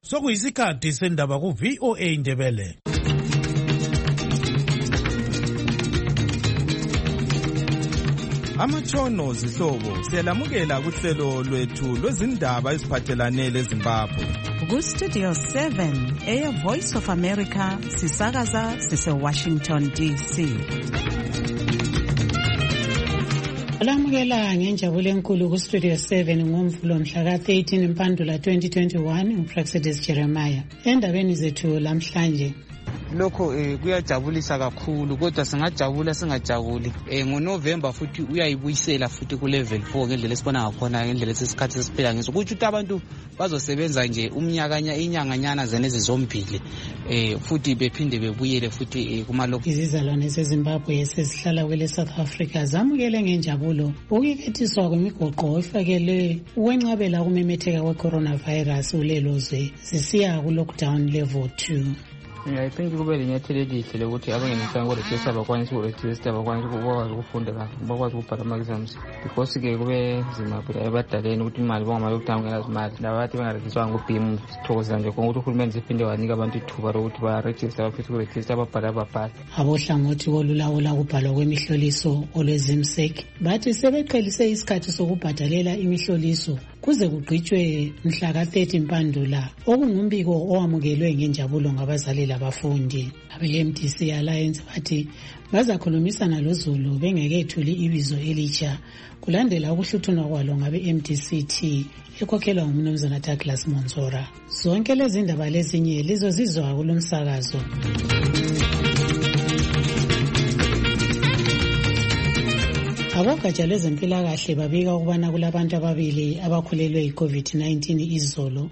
Sokuyisikhathi sendaba ku VOA Indebele. Amatshono zihlobo siyalamukela kuhlelo lwethu lwezindaba eziphathelane leZimbabwe. Ku Studio 7 Air Voice of America sisakaza sise Washington DC. Alamukela ngenjabulo enkulu ku Studio 7 ngomvulo mhla ka 13 Mpandula 2021 uPraxedis Jeremiah. Endabeni zethu lamhlanje lokho kuyajabulisa kakhulu kodwa singajabula singajabuli ngoNovember futhi uyayibuyisela futhi ku level 4 ngendlela esibona ngakhona ngendlela esesikhathi sesiphila ngiso ukuthi abantu bazosebenza nje inyanganyana zenezi zombili futhi bephinde bebuyele futhi kuma lokho. Izizalwane zeZimbabwe esihlala kwele South Africa zamukele ngenjabulo ukukhethiswa kwemigoqo efakelwe ukwenqabela ukumemetheka kwe-coronavirus kulelozwe zisiya ku lockdown level 2. I think kube linyathelo elihle lokuthi abangenisanga ko-register bakwanisa uku-register bakwanisa ukwazi ukufunda kahle bakwazi ukubhala ama-exams because ke kube nzima ebadaleni ukuthi imali bangama-lockdown ngenazimali labathi bengaregiswanga ku-BIM sithokoza nje ukuthi uhulumende siphinde wanika abantu ithuba lokuthi baregister bafisa uku-register babhala. Abohlangothi olulawula ukubhalwa kwemihloliso olwezimsek bathi sebeqhelise isikhathi sokubhadalela imihloliso kuze kugqitshwe mhla ka 30 Mpandula okungumbiko owamukelwe ngenjabulo ngabazali labafundi. Abe-MDC Alliance bathi bazakhulumisana loZulu bengekethuli ibizo elitsha kulandela ukuhluthunwa kwalo ngabe-MDCT ekhokhelwa nguMnumzana Douglas Monzora. Zonke lezi ndaba lezinye lizozizwa kulomsakazo. Abogatsha lwezempilakahle babika ukubana kulabantu ababili abakhulelwe yi-COVID-19 izolo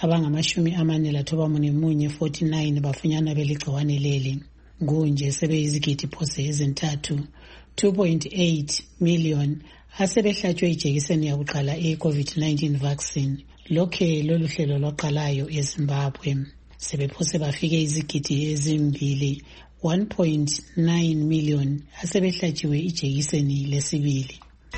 abangama-49 bafunyana beligciwane leli. Kunje sebeyizigidi phose ezintathu 2.8 million asebehlatshwe ijekiseni yakuqala e-COVID-19 vaccine. Lokhe lolu hlelo lwaqalayo eZimbabwe. Sebephose bafike izigidi ezimbili 1.9 million asebehlatshiwe ijekiseni lesibili.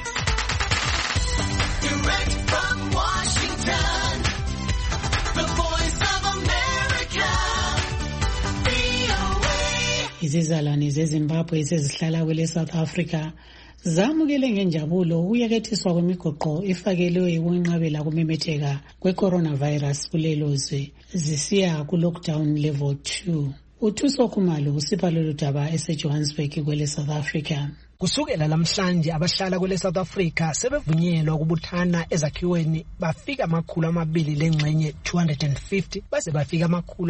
Izizalwane zeZimbabwe ezihlala kwele South Africa zamukele ngenjabulo ukuyekethiswa kwemigoqo efakelwe ukwenqabela kumemetheka kwe-coronavirus kulelozwe zisiya ku lockdown level 2. Uthuso Khumalo usipha lolu daba eseJohannesburg kwele South Africa. Kusukela namhlanje abahlala kwele South Africa sebevunyelwa ukubuthana ezakhiweni bafika 200 lengxenye 250 base bafika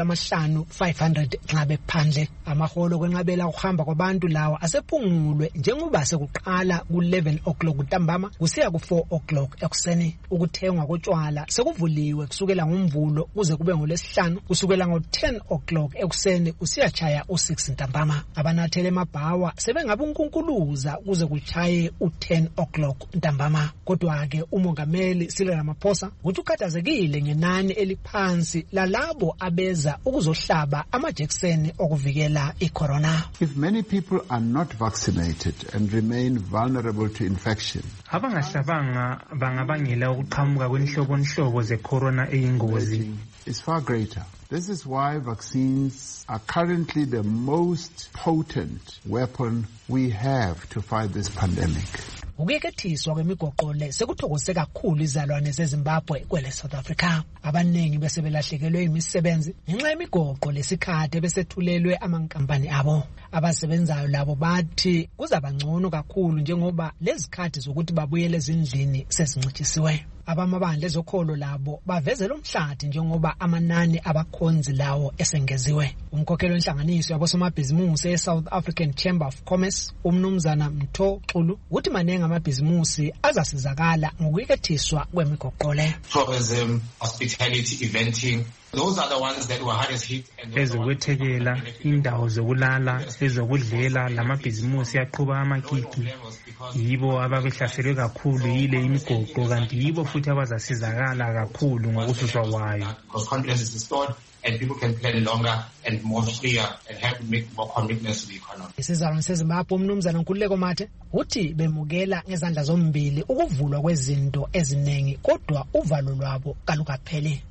500 nxa bephandle. Amaholo kwenqabela ukuhamba kwabantu lawa asephungulwe njengoba sekuqala ku11 o'clock ntambama kusiya ku4 o'clock ekuseni. Ukuthengwa kotshwala sekuvuliwe kusukela ngoMvulo kuze kube ngoLesihlanu kusukela ngo10 o'clock ekuseni usiyachaya u6 ntambama. Abanathele mabhawa sebengabe uNkulunkulu kuze kuchaye u10 o'clock ntambama. Kodwa ke umongameli Cyril Ramaphosa uthi ukhathazekile ngenani eliphansi lalabo abeza ukuzohlaba amajekiseni okuvikela icorona. If many people are not vaccinated and remain vulnerable to infection, abangahlabanga bangabangela ukuqhamuka kwenhlobonhlobo zecorona eyingozi. Is far greater. This is why vaccines are currently the most potent weapon we have to fight this pandemic. Ukuyekethiswa kwemigoqo le sekuthokoze kakhulu izalwane zeZimbabwe kwele South Africa. Abaningi bese belahlekelwe imisebenzi ngenxa yemigoqo lesikhathi besethulelwe amankampani abo. Abasebenzayo labo bathi kuzaba ngcono kakhulu njengoba lezikhathi zokuthi babuyele ezindlini sezincitshisiwe. Abamabandla ezokholo labo bavezela umhlathi njengoba amanani abakhonzi lawo esengeziwe. Umkhokheli wenhlanganiso yabosomabhizimusi eSouth African Chamber of Commerce uMnumzana Mtho Xulu uthi manenga amabhizimusi azasizakala ngokuyekethiswa kwemigoqo le. Tourism, hospitality, eventing, those are the ones that were hardest hit. Ezokwethekela, indawo zokulala, ezokudlela lamabhizimusi aqhuba amakiki yibo ababehlaselwe kakhulu yile imigoqo kanti yibo futhi abazasizakala kakhulu ngokususwa kwayo. Because confidence is restored and people can plan longer and more freer and have to make more commitments to the economy. Isizalwane seZimbabwe uMnumzana Nkululeko Mathe uthi bemukela ngezandla zombili ukuvulwa kwezinto eziningi kodwa uvalo lwabo kalukapheli.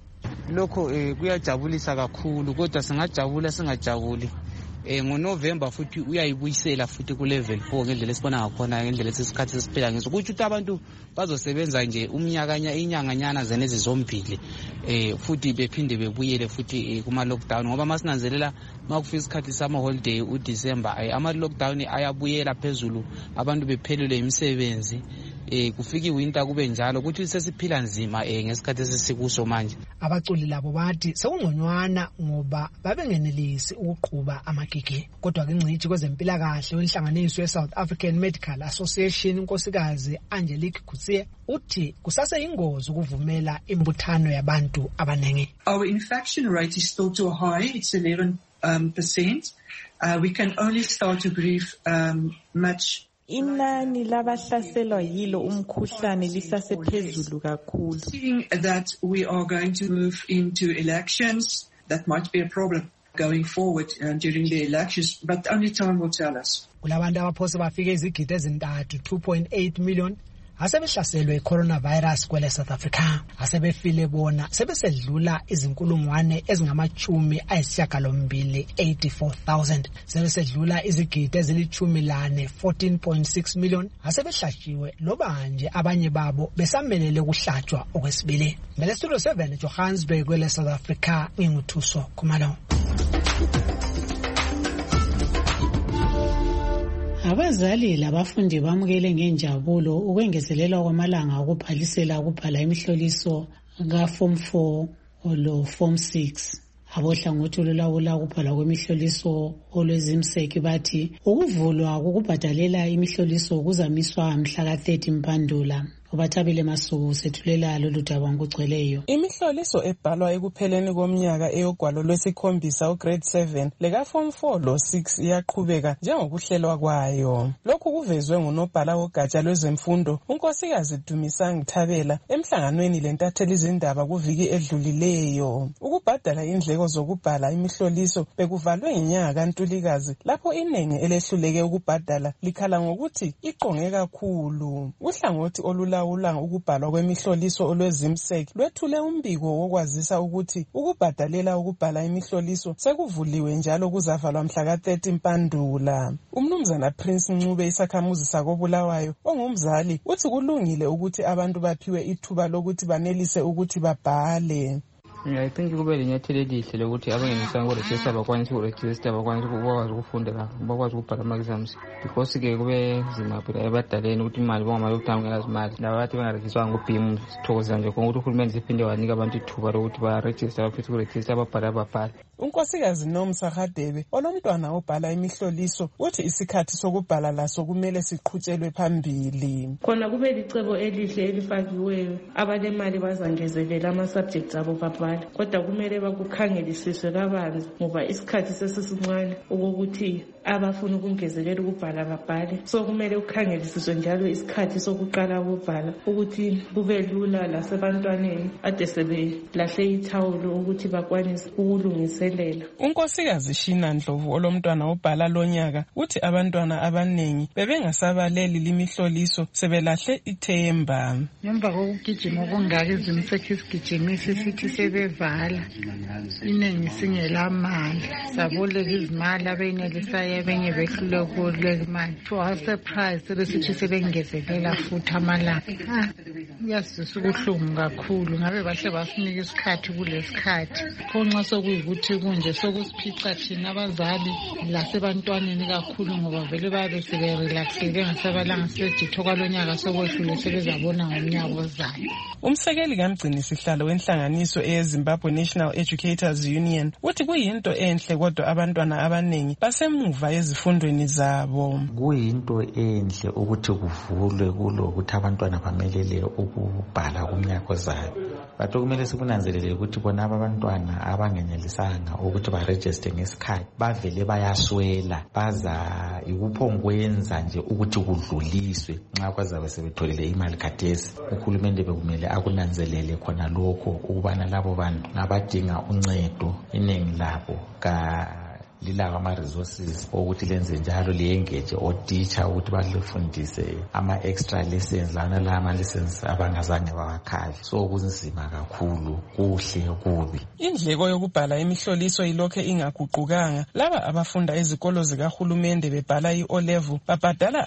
lokho kuyajabulisa kakhulu kodwa singajabula singajabuli. NgoNovember futhi uyayibuyisela futhi ku level 4 ngendlela esibona ngakhona ngendlela esesikhathi sesiphila ngaso. Ukuthi abantu bazosebenza nje inyanganyana zenezi zombili futhi bephinde bebuyele futhi kuma lockdown ngoba masinanzelela makufika isikhathi sama holiday uDecember ama lockdown ayabuyela phezulu abantu bephelelwe imisebenzi. Kufika iwinter kube njalo ukuthi sesiphila nzima ngesikhathi esisikuso manje. Abaculi labo bathi sekungconywana ngoba babengenelisi ukuqhuba amagigi. Kodwa ke ingcitshi kwezempilakahle wenhlanganiso yeSouth African Medical Association unkosikazi Angelique Kutsie uthi kusaseyingozi ukuvumela imbuthano yabantu abaningi. Our infection rate is still too high. It's 11%. We can only start to grieve much. Inani labahlaselwa yilo umkhuhlane lisasephezulu kakhulu. Seeing that we are going to move into elections, that might be a problem going forward during the elections, but only time will tell us. Kulabantu abaphose bafike izigidi ezintathu 2.8 million asebehlaselwe coronavirus kwele South Africa. Asebefile bona sebesedlula izinkulungwane ezingama-80,000 84,000. Sebesedlula izigidi ezili-10 14.6 million asebehlatshiwe loba nje abanye babo besamelele ukuhlatshwa okwesibili. Ngale Studio 7 Johannesburg kwele South Africa nginguthuso Khumalo. Abazali labafundi bamukele ngenjabulo ukwengezelelwa kwamalanga okubhalisela ukubhala imihloliso ka Form 4 lo Form 6. Abohlangothi olulawula ukubhala kwemihloliso olwezimseki bathi ukuvulwa ukubhadalela imihloliso kuzamiswa mhla ka 30 Mpandula. Ubathabile Masuku sethulela lolu daba ngokugcweleyo. Imihloliso ebhalwa ekupheleni komnyaka eyogwalo lwesikhombisa ugrade 7 leka Form 4 lo 6 iyaqhubeka njengokuhlelwa kwayo. Lokhu kuvezwe ngunobhala wogatsha lwezemfundo unkosikazi Dumisang Thabela emhlanganweni lentatheli izindaba kuviki edlulileyo. Ukubhadala indleko zokubhala imihloliso bekuvalwe ngenyanga kaNtulikazi lapho inengi elehluleke ukubhadala likhala ngokuthi iqonge kakhulu. Uhlangothi olulawula ukubhalwa kwemihloliso olwezimseki lwethule umbiko wokwazisa ukuthi ukubhadalela ukubhala imihloliso sekuvuliwe njalo kuzavalwa mhla ka 30 Mpandula. Umnumzana Prince Ncube isakhamuzi sakobulawayo ongumzali uthi kulungile ukuthi abantu baphiwe ithuba lokuthi banelise ukuthi babhale. I think kube linyathelo elihle lokuthi abangenisanga ku-register bakwanisa uku-register bakwanisa ukwazi ukufunda bakwazi ukubhala ama-exams because ke kube nzima phela ebadaleni ukuthi imali bangamali ukutanga ngelazimali laba bathi bengarejistwanga ku-BIM sithokoza nje khona ukuthi uhulumeni ziphinde wanika abantu ithuba lokuthi barejista baphethe ukurejista babhale. Unkosikazi Nomsa Hadebe onomntwana obhala imihloliso uthi isikhathi sokubhala laso kumele siqhutshelwe phambili. Khona kube licebo elihle elifakiweyo abanemali bazangezelela ama-subjects abo babhala kodwa kumele bakukhangelisiswe kabanzi ngoba isikhathi sesisincane ukuthi abafuna ukungezelela ukubhala babhale. So kumele ukhangelisiswe njalo isikhathi sokuqala ukubhala ukuthi kube lula lasebantwaneni ade sebelahle ithawulo ukuthi bakwanise ukulungiselela. Unkosikazi Shina Ndlovu olomntwana obhala lonyaka uthi abantwana abanengi bebengasabaleli limihloliso sebelahle ithemba. Ngemva kokugijima okungaka izimseki isigijimisi sithi sebevala inengi singelamali saboleka izimali abenelisayo abenye behlulekule imali. For surprise sebesithi sebengezelela futhi amalanga. Yasizisa ubuhlungu kakhulu ngabe bahle basinika isikhathi kulesikhathi konxa sokuyikuthi kunje sokusiphica thina abazali lasebantwaneni kakhulu ngoba vele babe seberelaxile bengasabalanga seditho kwalonyaka sokwehlule sebezabona ngomnyaka ozayo. Umsekeli kamgcini sihlalo wenhlanganiso eZimbabwe National Educators Union uthi kuyinto enhle kodwa abantwana abanengi basemuva ezifundweni zabo. Kuyinto enhle ukuthi kuvulwe kulokuthi abantwana bamelele ukubhala kumnyaka ozayo. Bathi kumele sikunanzelele ukuthi bona abantwana abangenelisanga ukuthi baregister ngesikhathi bavele bayaswela baza ikuphongwenza nje ukuthi kudluliswe nxa kwazabe sebetholile imali khathesi. Uhulumende bekumele akunanzelele khona lokho ukubana labo bantu ngabadinga uncedo inengi labo lilawo ama-resources ukuthi lenze njalo liyengeje otitsha ukuthi balifundise ama-extra lessons lana ama-lessons abangazange bawakhali. So kunzima kakhulu, kuhle kubi. Indleko yokubhala imihloliso ilokhe ingaguqukanga. Laba abafunda ezikolo zikahulumende bebhala i-O-level babhadala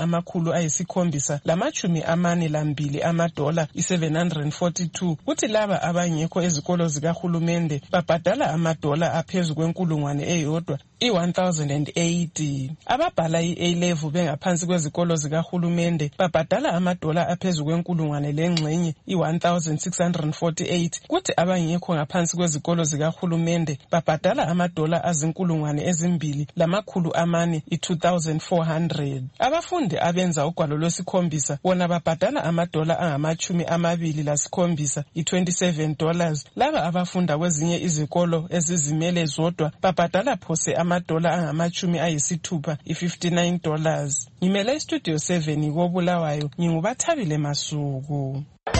$742 amadola $742, kuthi laba abangekho ezikolo zikahulumende babhadala amadola aphezu kwenkulungwane $1,080. Ababhala i-A-level bengaphansi kwezikolo zikahulumende babhadala amadola aphezu kwenkulungwane lengxenye $1,648, kuthi abangekho ngaphansi kwezikolo zikahulumende babhadala amadola azinkulungwane $2,400 $2,400. Abafundi abenza ugwalo lwesikhombisa bona babhadala amadola $27 $27. Laba abafunda kwezinye izikolo ezizimele zodwa babhadala phose amadola $60 $59. Ngimele Studio 7 koBulawayo, nginguBathabile Masuku.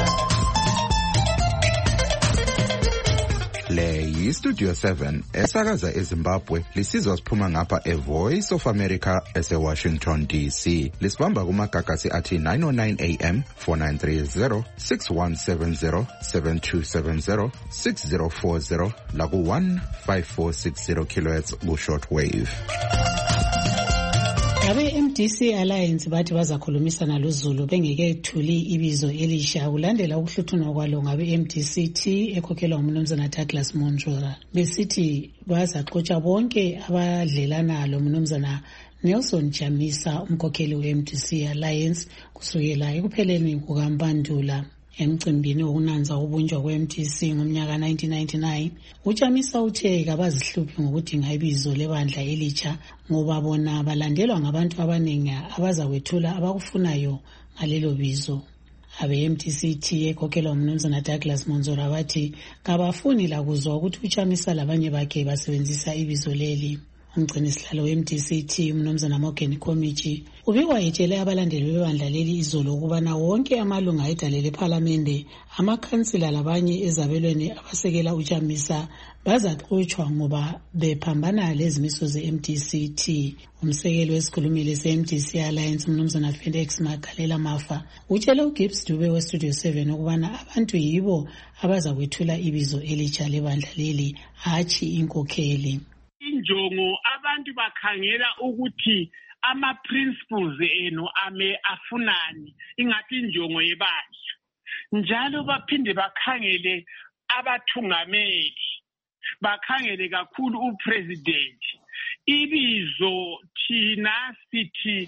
Le yi-Studio 7 esakaza eZimbabwe lisizwa siphuma ngapha eVoice of America ese-Washington DC. Lisibamba kumagagasi athi 909 AM, 4930, 6170, 7270, 6040 laku-15460 kHz ku-shortwave. Abe-MDC Alliance bathi bazakhulumisana loZulu bengekethuli ibizo elisha kulandela ukuhluthunwa kwalo ngabe-MDCT ekhokhelwa nguMnumzana Douglas Monjora. Besithi bazaxotsha bonke abadlelana loMnumzana Nelson Chamisa, umkhokheli we-MDC Alliance, kusukela ekupheleni kukaMpandula. Emcimbini wokunanza ubunjwa kwe-MDC ngomnyaka 1999, uChamisa uthe kabazihluphi ngokudinga ibizo lebandla elitsha ngoba bona balandelwa ngabantu abaningi abazakwethula abakufunayo ngalelo bizo. Abe-MDCT ekhokhelwa uMnumzana Douglas Monjora bathi kabafuni lakuzwa ukuthi uChamisa labanye bakhe basebenzisa ibizo leli. Umgcinisihlalo we-MDCT uMnumzana Morgan Komichi ubikwa etshele abalandeli bebandla leli izolo ukubana wonke amalunga edale lephalamende, amakhansila labanye ezabelweni abasekela uChamisa bazaxotshwa ngoba bephambana lezimiso ze-MDCT. Umsekeli wesikhulumeli se-MDC Alliance uMnumzana Felix Magalela Mafa utshele uGibbs Dube we-Studio 7 ukubana abantu yibo abazakwethula ibizo elitsha lebandla leli, hatshi inkokheli. Injongo abantu bakhangela ukuthi ama-principles eno afunani, ingathi injongo yebandla. Njalo baphinde bakhangele abathungameli, bakhangele kakhulu upresident. Ibizo thina sithi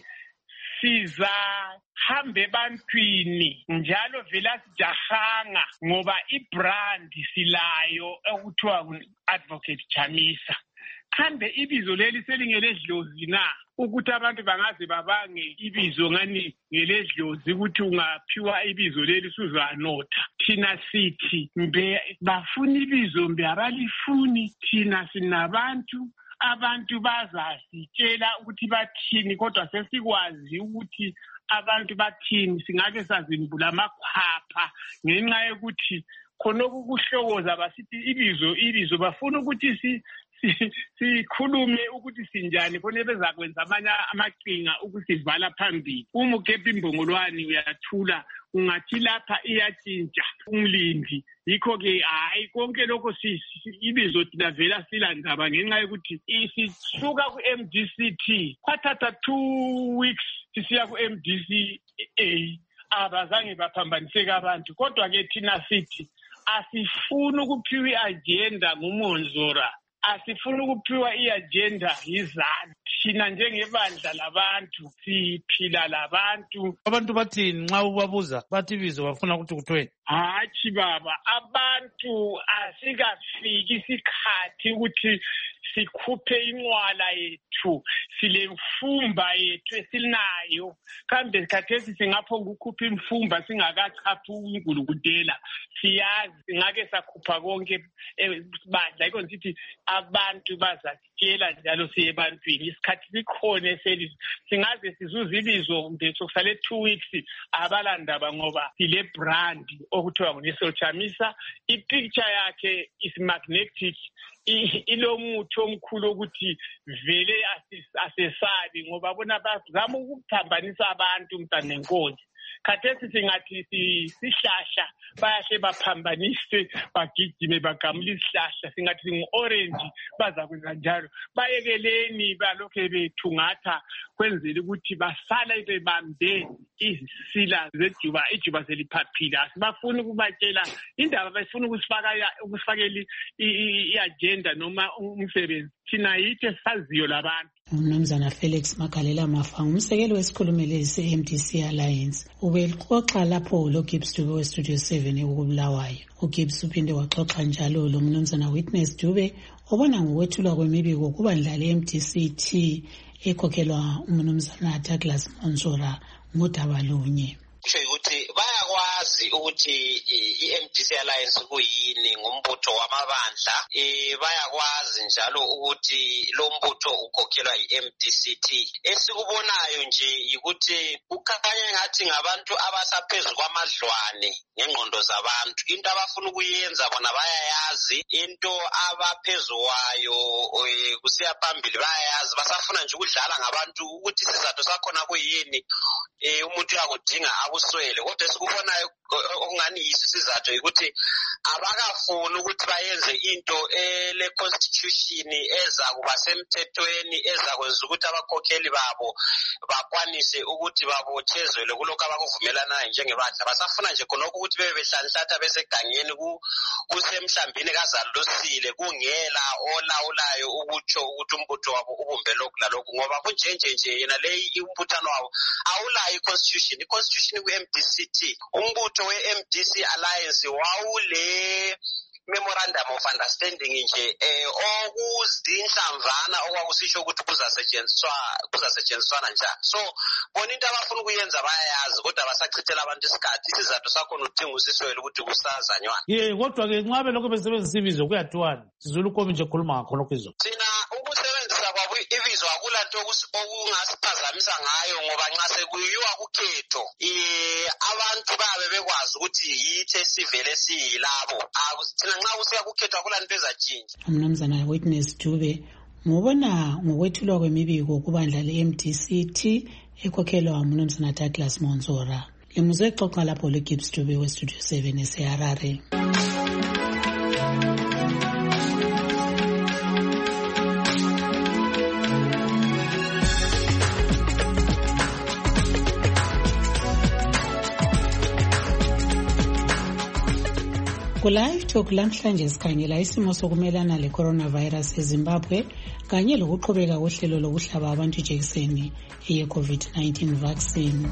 sizahambe ebantwini njalo vela sijahanga ngoba ibrand silayo ekuthiwa Advocate Chamisa. Kambe ibizo leli selingeledlozi na ukuthi abantu bangaze babange ibizo ngani ngeledlozi ukuthi ungaphiwa ibizo leli suzanotha. Thina sithi mbe bafuna ibizo mbe abalifuni, thina sinabantu, abantu bazasitshela ukuthi bathini, kodwa sesikwazi ukuthi abantu bathini. Singake sazimbula amakhwapha ngenxa yokuthi khonokho kuhlokoza basithi ibizo bafuna ukuthi sikhulume ukuthi sinjani khona bezakwenza amanye amaqhinga ukusivala phambili. Uma ukhepha imbongolwane uyathula, ungathi lapha iyatshintsha umlindi. Yikho-ke hayi konke lokho ibizo thina vela silandaba ngenxa yokuthi sisuka ku-MDCT kwathatha 2 weeks sisiya ku-MDCA abazange baphambaniseke abantu. Kodwa-ke thina sithi asifuni ukuphiwa i-agenda nguMonjora, asifuni ukuphiwa i-agenda yizanu. Thina njengebandla labantu siphila labantu. Abantu bathini nxa ubabuza bathi ibizo bafuna ukuthi kuthweni? Hatshi baba, abantu asikafiki isikhathi ukuthi sikhuphe inqwala yethu, silemfumba yethu esinayo. Kambe khathesi singapho ukukhupha imfumba singakachaphi uNkulunkulu. Siyazi singake sakhupha konke bandla. Yikho ngithi abantu bazatshela njalo siyebantwini. Isikhathi sikhona eseli singaze sizuze ibizo mbe sokusale 2 weeks abalandaba ngoba sile brand okuthiwa nguNelson Chamisa. I-picture yakhe is magnetic. ilomuthi omkhulu ukuthi vele asesabi ngoba bona bazama ukuphambanisa abantu mntana nenkosi. Khathesi singathi sihlahla bayahle baphambanise bagijime bagamula isihlahla singathi singu-orange bazakwenza njalo. Bayekeleni balokhe bethungatha kwenzela ukuthi basala bebambe izisila zejuba ijuba seliphaphile. Asibafuni ukubatshela indaba besifuna ukusifakela i-agenda noma umsebenzi thina yithi saziyo labantu. Umnumzana Felix Magalela Mafa umsekeli wesikhulumeli se-MDC Alliance ubexoxa lapho lo Gibbs Dube we-Studio 7 ukubulawayo. uGibbs uphinde waxoxa njalo lo mnumzana Witness Dube obona ngokwethulwa kwemibiko kubandla le-MDC-T ekhokhelwa umnumzana Douglas Monsora ngodaba lunye. Ukuthi bayakwazi ukuthi i-MDC Alliance kuyini ngumbutho wamabandla bayakwazi njalo ukuthi lo mbutho ukhokhelwa i-MDC-T. Esikubonayo nje ukuthi ukhanya ngathi ngabantu abasaphezulu kwamadlwane ngengqondo zabantu. Into abafuna ukuyenza bona bayayazi, into abaphezukwayo kusiya phambili bayayazi, basafuna nje ukudlala ngabantu ukuthi isizathu sakhona kuyini umuntu uyakudinga akuswele. Kodwa esikubonayo okungani yiso isizathu ukuthi abakafuni ukuthi bayenze into le constitution eza kuba semthethweni ezakwenza ukuthi abakhokheli babo bakwanise ukuthi babotshezelwe kulokho abakuvumelanayo njengebandla. Basafuna nje khonokho ukuthi bebe behlanhlatha besegangeni kusemhlambini kazalosile kungela olawulayo ukutsho ukuthi umbutho wabo ubumbe lokhu lalokhu ngoba kunjenje nje yena leyi umbuthano wabo awulayo i-constitution. I-constitution ku-MDC-T umbutho we-MDC Alliance wawule memorandum of understanding nje okuzinhlamvana okwakusisho ukuthi kuzasetshenziswana njani. So bona into abafuna ukuyenza bayayazi kodwa basachithela abantu isikhathi. Isizathu sakhona udinga usiswele ukuthi kusazanywana. Kodwa ke nqabe lokho besebenzisa ibizo kuyathiwani sizulu komi nje khuluma ngakho lokho izo. Thina ukusebenzisa kwabo ibizo akulanto okungasiphazamisa ngayo ngoba nxa sekuyiwa kukhetho abantu babe bekwazi ukuthi yithe sivele siyilabo. Thina nxa kusiya kukhetho akulanto ezatshintsha. Umnumzana Witness Dube ngobona ngokwethulwa kwemibiko kubandla le-MDC-T ekhokhelwa umnumzana Douglas Monsora. Limuzwe xoxa lapho lo Gibbs Dube we-Studio 7 eseHarare. Live Talk lamhlanje sikhangela isimo sokumelana le-coronavirus eZimbabwe kanye lokuqhubeka kohlelo lokuhlaba abantu ijekiseni ye-COVID-19 vaccine.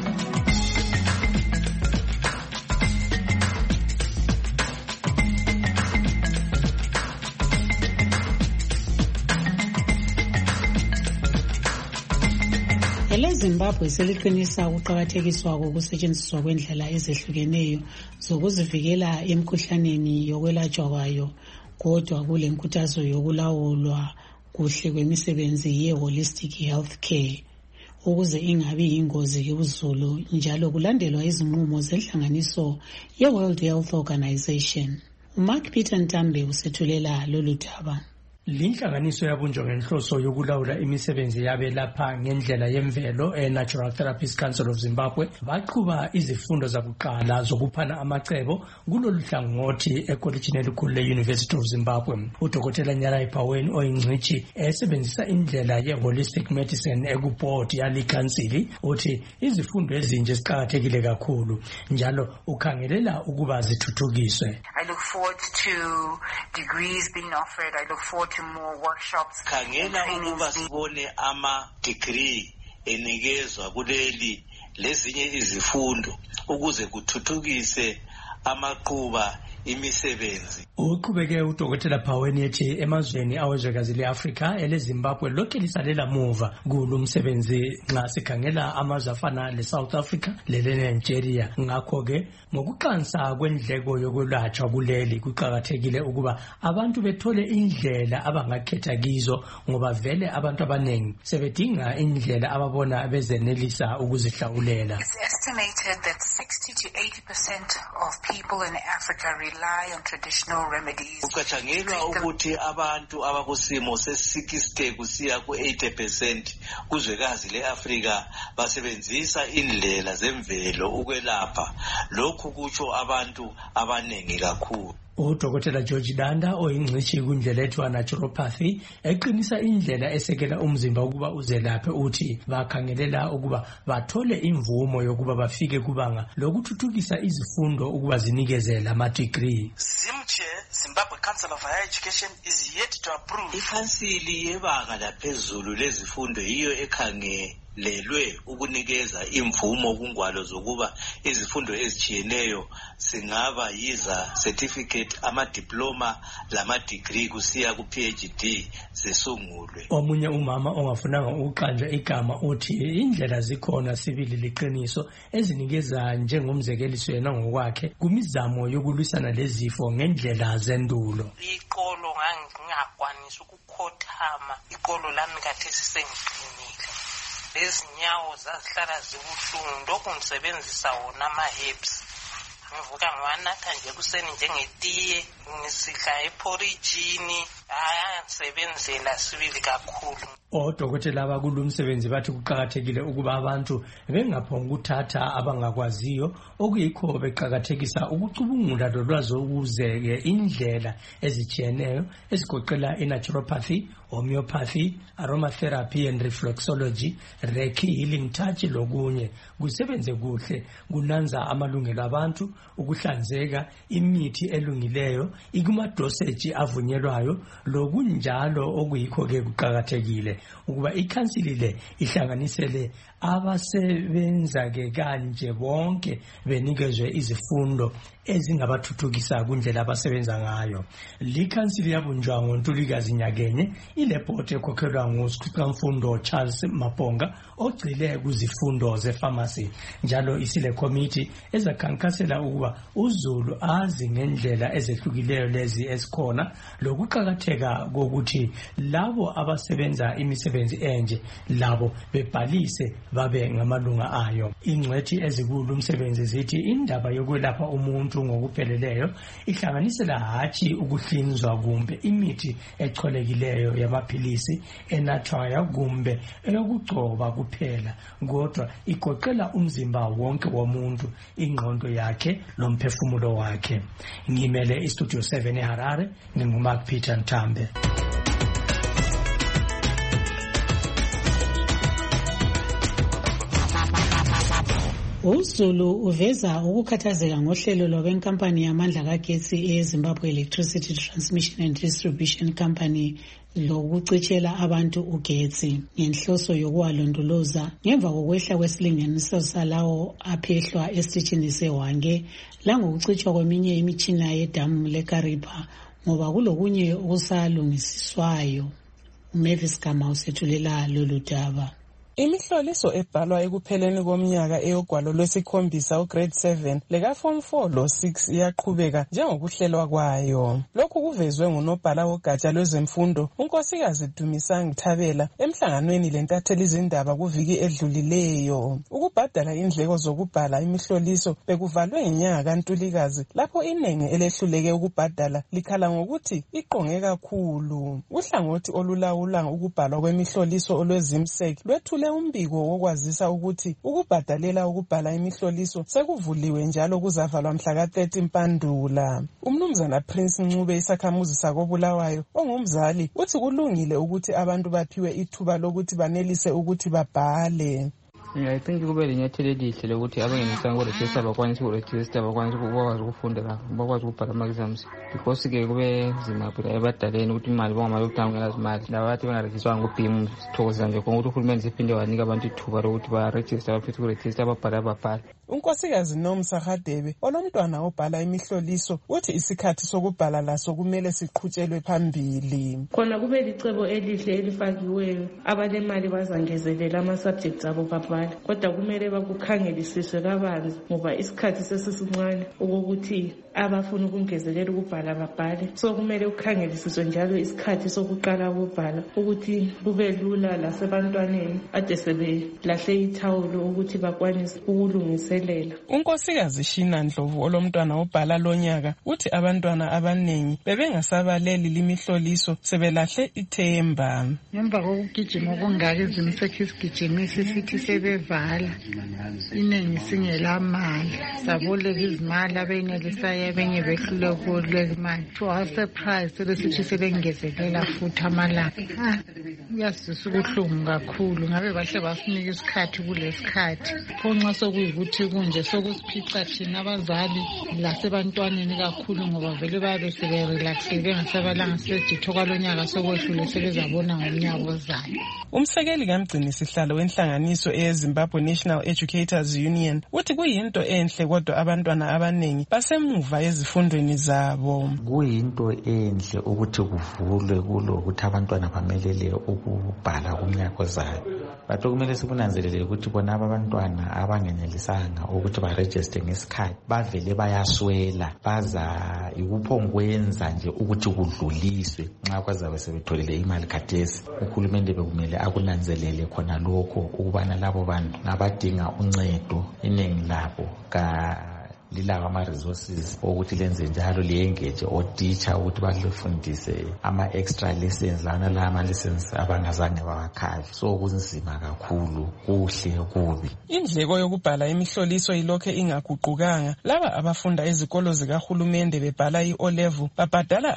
EZimbabwe seliqinisa ukuqakathekiswa kokusetshenziswa kwendlela ezehlukeneyo zokuzivikela emkhuhlaneni yokwelatshwa kwayo, kodwa kule nkuthazo yokulawulwa kuhle kwemisebenzi ye-holistic health care ukuze ingabi yingozi kuzulu njalo kulandelwa izinqumo zenhlanganiso ye-World Health Organization. uMark Peter Ntambe usethulela lolu daba. Linhlanganiso yabunjwa ngenhloso yokulawula imisebenzi yabelapha ngendlela yemvelo Natural Therapists Council of Zimbabwe baqhuba izifundo zakuqala zokuphana amacebo kulolu hlangothi ekolejini elikhulu le-University of Zimbabwe. UDokotela Nyarai Phaweni oyingcitshi esebenzisa indlela ye-holistic medicine ekubhodi yalikhansili uthi izifundo ezinje ziqakathekile kakhulu njalo ukhangelela ukuba zithuthukiswe. I look forward to degrees being offered. I look forward to more workshops. Khangela ukuba sibone ama-degree enikezwa kuleli lezinye izifundo ukuze kuthuthukise amaqhuba imisebenzi. Uqhubeke uDokotela Phaweni ethi emazweni awezwekazi le-Afrika eleZimbabwe lokhu lisalela muva kulo msebenzi nxa sikhangela amazwe afana le-South Africa lele-Nigeria. Ngakho-ke ngokuqansa kwendleko yokwelatshwa kuleli kuqakathekile ukuba abantu bethole indlela abangakhetha kizo ngoba vele abantu abanengi sebedinga indlela ababona bezenelisa ukuzihlawulela. It's estimated that 60 to 80% of people in Africa rely on traditional remedies. Kucatshangelwa ukuthi abantu abakusimo se-60 kusiya ku-80% kuzwekazi le-Afrika basebenzisa indlela zemvelo ukwelapha. Lokhu kutsho abantu abanengi kakhulu. Udokotela George Danda oyingcitshi kundlela ethiwa naturopathy eqinisa indlela esekela umzimba ukuba uzelaphe uthi bakhangelela ukuba bathole imvumo yokuba bafike kubanga lokuthuthukisa izifundo ukuba zinikezela ama-degree. Zimbabwe Council of Higher Education is yet to approve. Ikhansili yebanga laphezulu lezifundo yiyo ekhangelelwe ukunikeza imvumo kungwalo zokuba izifundo ezijiyeneyo singaba yiza certificate, ama-diploma lama-degree kusiya ku-PhD zisungulwe. Omunye umama ongafunanga ukuqanjwa igama uthi indlela zikhona sibili liqiniso ezinikeza njengomzekeliso yena ngokwakhe kumizamo yokulwisana lezifo ngendlela zendulo. Iqolo ngingakwanisa ukukhothama, iqolo lami kathesi sengiqinile. Lezinyawo zazihlala zibuhlungu, lokhu ngisebenzisa wona ama-herbs. Ngivuka ngiwanatha nje kuseni njengetiye, ngisidla eporijini, ngisebenzela sibili kakhulu. Odokotela abakulo umsebenzi bathi kuqakathekile ukuba abantu bengaphonga ukuthatha abangakwaziyo okuyikho beqakathekisa ukucubungula lolwazi ukuzeke indlela ezijiyeneyo ezigoqela i-naturopathy, homeopathy, aromatherapy and reflexology, reiki, healing touch lokunye kusebenze kuhle kunanza amalungelo abantu, ukuhlanzeka, imithi elungileyo, ikumadoseji avunyelwayo lokunjalo okuyikho ke kuqakathekile ukuba ikhansili le ihlanganisele abasebenza ke kanje bonke benikezwe izifundo ezingabathuthukisa kundlela abasebenza ngayo. Likhansili yabunjwa ngoNtulikazi nyakenye ilebhodi ekhokhelwa nguSikhwamfundo Charles Maponga ogcile kuzifundo zepharmacy. Njalo isile committee ezakhankasela ukuba uZulu azi ngendlela ezehlukileyo lezi esikhona lokuqakatheka kokuthi labo abasebenza imisebenzi enje labo bebhalise babe ngamalunga ayo. Ingcwethi ezikulu umsebenzi zithi indaba yokwelapha umuntu ngokupheleleyo ihlanganisela hathi ukuhlinzwa kumbe imithi echolekileyo yamaphilisi enathwayo kumbe eyokugcoba kuphela, kodwa igoqela umzimba wonke womuntu, ingqondo yakhe lomphefumulo wakhe. Ngimele iStudio 7 eHarare, nginguMark Peter Ntambe. uZulu uveza ukukhathazeka ngohlelo lwabenkampani yamandla kagetsi eZimbabwe Electricity Transmission and Distribution Company lokucitshela abantu ugetsi ngenhloso yokuwalondoloza ngemva kokwehla kwesilinganiso salawo aphehlwa esitshini seHwange langokucitshwa kweminye imitshina yedamu leKariba ngoba kulokunye okusalungisiswayo. uMavis Gama usethulela lolu daba. Imihloliso ebhalwa ekupheleni komnyaka eyogwalo lwesikhombisa ugrade 7 leka form 4 lo 6 iyaqhubeka njengokuhlelwa kwayo. Lokhu kuvezwe ngunobhala wogatsha lwezemfundo uNkosikazi Dumisani Thabela emhlanganweni lentatheli izindaba kuviki edlulileyo. Ukubhadala indleko zokubhala imihloliso bekuvalwe ngenyanga kaNtulikazi lapho inengi elehluleke ukubhadala likhala ngokuthi iqonge kakhulu. Uhlangothi olulawula ukubhalwa kwemihloliso olwezimsek lwethule umbiko wokwazisa ukuthi ukubhadalela ukubhala imihloliso sekuvuliwe njalo kuzavalwa mhla ka-30 Mpandula. Umnumzana Prince Ncube isakhamuzi sakobulawayo ongumzali uthi kulungile ukuthi abantu baphiwe ithuba lokuthi banelise ukuthi babhale. I think kube linyathelo elihle lokuthi abangenisanga ukurejista bakwanisa ukurejista bakwanisa ukwazi ukufunda bakwazi ukubhala ama-exams because ke kube nzima phela ebadaleni ukuthi imali bangamali ukutangela zimali laba bathi bengarejistwanga ku-BIM sithokozela nje khona ukuthi uhulumeni ziphinde wanika abantu ithuba lokuthi barejista baphethe ukurejista babhale. uNkosikazi Nomsa Hadebe olomntwana obhala imihloliso uthi isikhathi sokubhala laso kumele siqhutshelwe phambili. Khona kube licebo elihle elifakiweyo abalemali bazangezelela ama-subjects abo papa babhale, kodwa kumele bakukhangelisiswe kabanzi ngoba isikhathi sesisincane okokuthi abafuna ukungezelela ukubhala babhale. So kumele ukhangelisiswe njalo isikhathi sokuqala ukubhala ukuthi kube lula lasebantwaneni ade sebelahle ithawulo ukuthi bakwanise ukulungiselela. Unkosikazi Shina Ndlovu olomntwana obhala lonyaka uthi abantwana abaningi bebengasabaleli limihloliso sebelahle ithemba. Ngemva kokugijima okungaka izimsekhe isigijimisi sithi sebevala inengi singelamali saboleka izimali abenelisayo abenye behluleka imali. To our surprise sebesithi sebengezelela futhi amalanga. Kuyasizisa ubuhlungu kakhulu ngabe bahle basinika isikhathi kulesikhathi khonxa sokuyikuthi kunje sokusiphica thina abazali lasebantwaneni kakhulu ngoba vele babe seberelaxile bengasabalanga seditho kwalonyaka sokwehlule sebezabona ngomnyaka ozayo. Umsekeli kamgcini sihlalo wenhlanganiso eZimbabwe National Educators Union uthi kuyinto enhle kodwa abantwana abaningi basemuva ezifundweni zabo. Kuyinto enhle ukuthi kuvulwe kulokuthi abantwana bamelele ukubhala kumnyaka ozayo. Bathi kumele sikunanzelele ukuthi bona abantwana abangenelisanga ukuthi baregister ngesikhathi bavele bayaswela baza ikuphongwenza nje ukuthi kudluliswe nxa kwazabe sebetholile imali khathesi. Uhulumende bekumele akunanzelele khona lokho ukubana labo bantu ngabadinga uncedo iningi labo lilawa ama-resources ukuthi lenze njalo liyengeje otitsha ukuthi balifundise ama-extra lessons lana la ama-lessons abangazange bawakhave. So kunzima kakhulu, kuhle kubi. Indleko yokubhala imihloliso ilokhe ingaguqukanga. Laba abafunda ezikolo zikahulumende bebhala i-O-level babhadala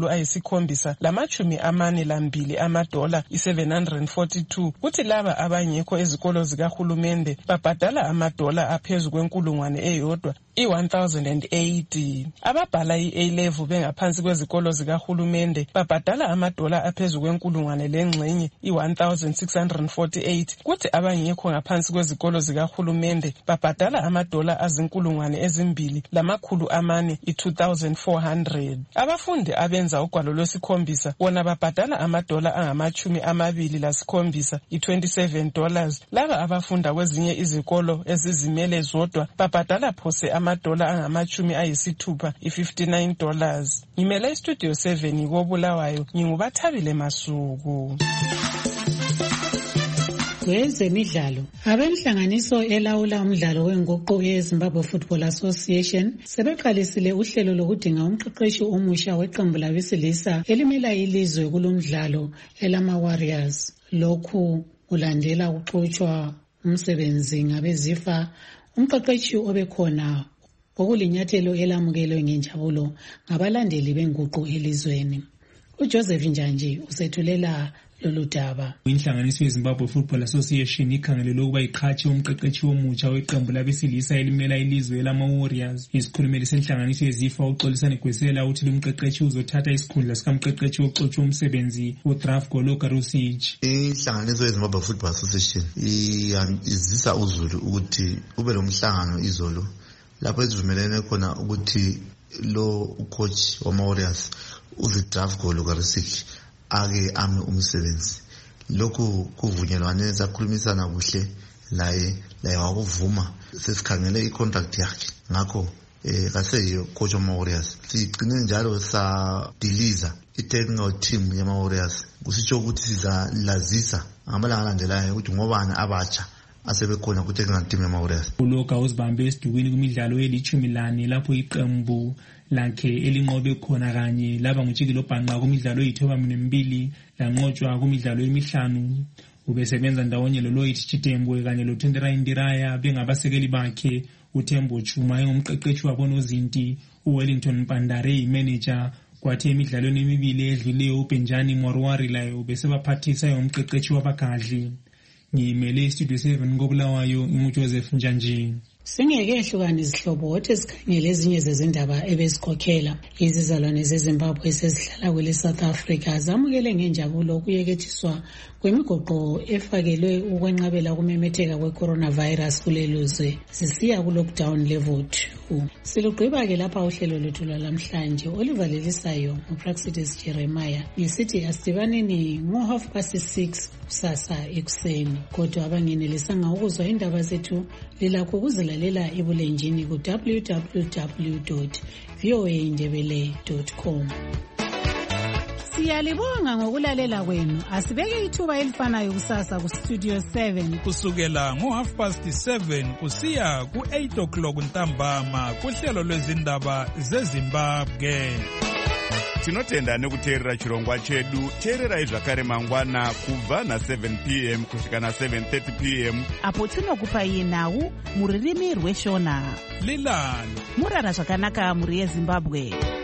$742 $742 kuthi laba abangekho ezikolo zikahulumende babhadala amadola aphezu kwenkulungwane eyodwa $1,080. Ababhala i-A-level bengaphansi kwezikolo zikahulumende babhadala amadola aphezu kwenkulungwane lengxenye $1,648 kuthi abangekho ngaphansi kwezikolo zikahulumende babhadala amadola azinkulungwane ezimbili $2,400 $2,400. Abafundi abenza ugwalo lwesikhombisa bona babhadala amadola $27 $27. Laba abafunda kwezinye izikolo ezizimele zodwa babhadala phose amadola $60 $59. Ngimele iStudio 7 koBulawayo ngingubathabile Masuku. Kwezemidlalo, abenhlanganiso elawula umdlalo wenguqu yeZimbabwe Football Association sebeqalisile uhlelo lokudinga umqeqeshi omusha weqembu labesilisa elimela ilizwe kulomdlalo elama-Warriors. Lokhu kulandela ukuxutshwa umsebenzi ngabezifa umqeqeshi obekhona okulinyathelo elamukelwe ngenjabulo ngabalandeli benguqu elizweni. uJoseph Njanji usethulela lolu daba. Inhlanganiso yeZimbabwe Football Association ikhangelele ukuba iqhatshe umqeqeshi omutsha weqembu labesilisa elimela ilizwe lama-Warriors. Isikhulumeli senhlanganiso yezifa uXolisane Gwesela uthi lumqeqeshi uzothatha isikhundla sikamqeqeshi oxotshwe umsebenzi uDraf Goloka Rusich. Inhlanganiso yeZimbabwe Football Association izisa uzulu ukuthi ube lomhlangano izolo lapho ezivumelene khona ukuthi lo ucoach wama-Warriors uDraf Goloka Rusich ake ame umsebenzi. Lokhu kuvunyelwane sakhulumisana kuhle laye wakuvuma sesikhangele icontract yakhe. Ngakho kaseyo coach wama-Warriors sigcine njalo sadiliza i-technical team yama-Warriors kusitsho ukuthi sizalazisa ngamalanga alandelayo ukuthi ngobani abatsha asebekhona ku-technical team yama-Warriors. Uloka uzibambe esidukwini kumidlalo eli-14 lapho iqembu lakhe elinqobe khona kanye laba ngutshikilo bhanqa kumidlalo eyi-12 lanqotshwa kumidlalo emi-5. Ubesebenza ndawonye loLloyd Chitembwe kanye loTendera Indiraya bengabasekeli bakhe. uTembo Chuma engumqeqeshi wabo nozinti, uWellington Mpandare imanager. Kwathi emidlalweni emibili edluleyo uBenjani Mwarwari layo besebaphathisa umqeqeshi wabagadli. Ngimele iStudio 7 koBulawayo, nginguJoseph Njanji. Singeke izihlobo othi sikhangele ezinye zezindaba ebezikhokhela. Izizalwane zeZimbabwe sezihlala kwele South Africa zamukele ngenjabulo ukuyekethiswa kwemigoqo efakelwe ukwenqabela ukumemetheka kwe-coronavirus kuleluzwe zisiya ku-lockdown level 2. Silugqiba-ke lapha uhlelo lwethu lwalamhlanje olivalelisayo nguPraxidis Jeremiah ngesithi asidibaneni ngo-6:30 kusasa ekuseni. Kodwa abangenelisanga ukuzwa indaba zethu lilakho ukuzilalela ebulenjini ku-www.voaindebele.com. Siyalibonga ngokulalela kwenu. Asibeke ithuba elifanayo kusasa ku Studio 7 kusukela ngo7:30 kusiya ku8 o'clock ntambama kuhlelo lwezindaba zeZimbabwe. Tinotenda nekuteerera chirongwa chedu. Teerera zvakare mangwana kubva na7 p.m. kusvika na7:30 p.m. apo tinokupai nhau muririmi rweshona. Lilani murara zvakanaka muri yeZimbabwe.